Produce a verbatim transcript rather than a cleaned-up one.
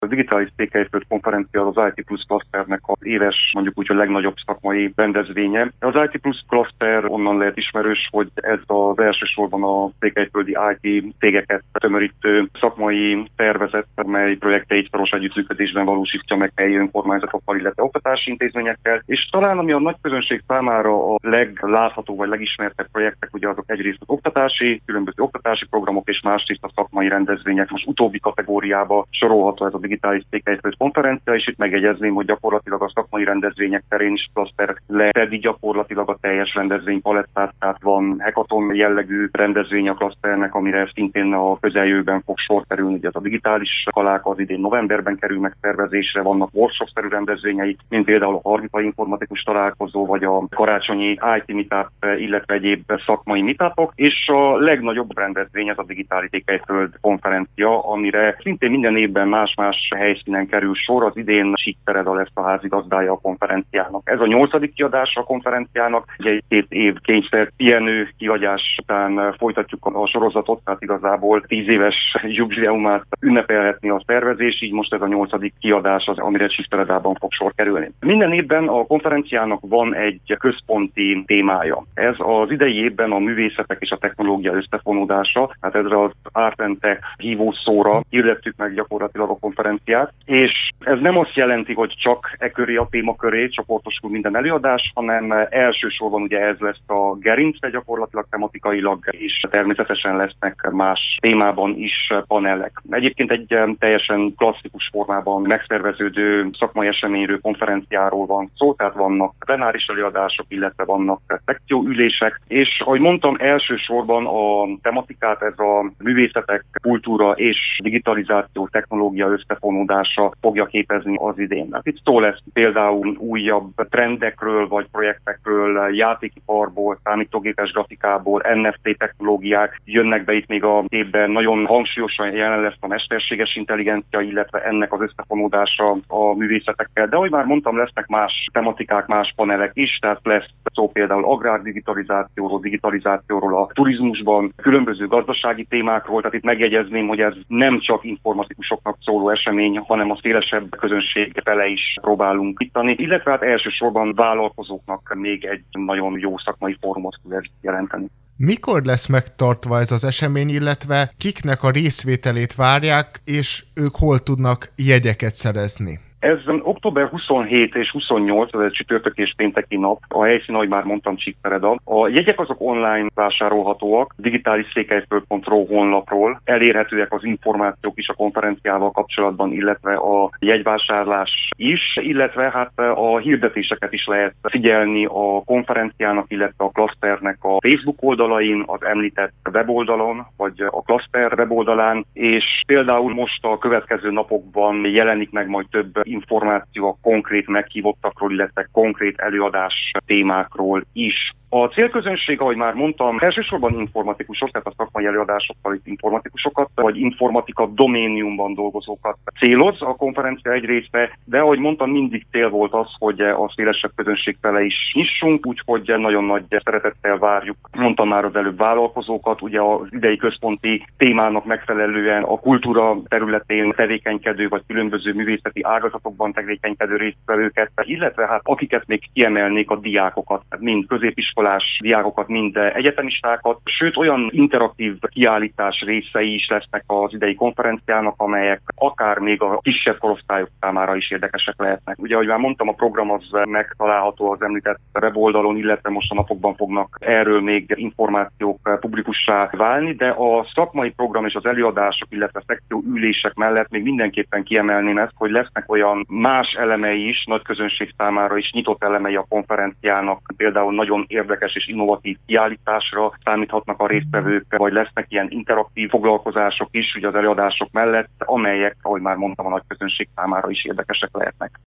A digitális székhelyföld konferencia az i té Plus Clusternek az éves, mondjuk úgy, a legnagyobb szakmai rendezvénye. Az i té Plus Cluster onnan lehet ismerős, hogy ez az elsősorban a székhelyföldi i té cégeket tömörítő szakmai szervezet, mely projekteit szoros együttműködésben valósítja meg helyi önkormányzatokkal, illetve oktatási intézményekkel. És talán ami a nagy közönség számára a leglátható vagy legismertebb projektek, ugye azok egyrészt az oktatási, különböző oktatási programok, és másrészt a szakmai rendezvények. Most utóbbi kategóriába sorolható ez a digitális székhelyföld konferencia, és itt megjegyezném, hogy gyakorlatilag a szakmai rendezvények terén is Cluster lefedi gyakorlatilag a teljes rendezvénypalettát, tehát van hackathon jellegű rendezvény a Clusternek, amire szintén a közeljövőben fog sor kerülni. Ugye az a digitális kalák az idén novemberben kerül megszervezésre, vannak workshop-szerű rendezvényei, mint például a Hargitai Informatikus Találkozó, vagy a karácsonyi i té meetup, illetve egyéb szakmai meetupok, és a legnagyobb rendezvény az a digitális székhelyföld konferencia, amire szintén minden évben más-más helyszínen kerül sor. Az idén Csíkszereda lesz a házigazdája a konferenciának. Ez a nyolcadik kiadása a konferenciának, ugye egy két év kényszer pihenő kiadás után folytatjuk a sorozatot, tehát igazából tíz éves jubileumát ünnepelhetni a szervezés, így most ez a nyolcadik kiadás az, amire Csíkszeredában fog sor kerülni. Minden évben a konferenciának van egy központi témája. Ez az idei évben a művészetek és a technológia összefonódása, hát ezre az Art and Tech hívószóra hirdettük meg gyakorlatilag a konferenciát, és ez nem azt jelenti, hogy csak e köré a téma köré csoportosul minden előadás, hanem elsősorban ugye ez lesz a gerince gyakorlatilag tematikailag, és természetesen lesznek más témában is panelek. Egyébként egy teljesen klasszikus formában megszerveződő szakmai eseményről, konferenciáról van szó, tehát vannak plenáris előadások, illetve vannak szekcióülések, és ahogy mondtam, elsősorban a tematikát ez a művészetek, kultúra és digitalizáció, technológia összefonódása fogja képezni az idén. Hát itt szó lesz például újabb trendekről vagy projektekről, játékiparból, számítógépes grafikából, en ef té technológiák jönnek be itt még a képben. Nagyon hangsúlyosan jelen lesz a mesterséges intelligencia, illetve ennek az összefonódása a művészetekkel. De ahogy már mondtam, lesznek más tematikák, más panelek is, tehát lesz szó például agrárdigitalizációról, digitalizációról a turizmusban, különböző gazdasági témákról, tehát itt megjegyezném, hogy ez nem csak informatikusoknak szóló esemény, hanem a szélesebb közönség fele is próbálunk nyitani, illetve hát elsősorban vállalkozóknak még egy nagyon jó szakmai fórumot tud ez jelenteni. Mikor lesz megtartva ez az esemény, illetve kiknek a részvételét várják, és ők hol tudnak jegyeket szerezni? Ez október huszonhét és huszonnyolc, ez egy csütörtök és pénteki nap, a helyszín, ahogy már mondtam, Csíkszereda. A jegyek azok online vásárolhatóak, digitális székhelyföld pont ro honlapról, elérhetőek az információk is a konferenciával kapcsolatban, illetve a jegyvásárlás is, illetve hát a hirdetéseket is lehet figyelni a konferenciának, illetve a Clusternek a Facebook oldalain, az említett weboldalon, vagy a Cluster weboldalán, és például most a következő napokban jelenik meg majd több információ a konkrét meghívottakról, illetve konkrét előadás témákról is. A célközönség, ahogy már mondtam, elsősorban informatikusok, tehát a szakmai előadásokkal itt informatikusokat, vagy informatika doméniumban dolgozókat céloz a konferencia egy része, de ahogy mondtam, mindig cél volt az, hogy a szélesebb közönség fele is nyissunk, úgyhogy nagyon nagy szeretettel várjuk, mondtam már az előbb, vállalkozókat, ugye az idei központi témának megfelelően a kultúra területén tevékenykedő, vagy különböző művészeti ágazatokban tevékenykedő résztvevőket, illetve hát akiket még kiemelnék, a diákokat, mind középiskolai diákokat, mind egyetemistákat, sőt olyan interaktív kiállítás részei is lesznek az idei konferenciának, amelyek akár még a kisebb korosztályok számára is érdekesek lehetnek. Ugye, ahogy már mondtam, a program az megtalálható az említett weboldalon, illetve most a napokban fognak erről még információk publikussá válni, de a szakmai program és az előadások, illetve szekcióülések mellett még mindenképpen kiemelném ezt, hogy lesznek olyan más elemei is, nagy közönség számára is nyitott elemei a konferenciának, például nagyon érdekes érdekes és innovatív kiállításra számíthatnak a résztvevők, vagy lesznek ilyen interaktív foglalkozások is ugye az előadások mellett, amelyek, ahogy már mondtam, a nagy közönség számára is érdekesek lehetnek.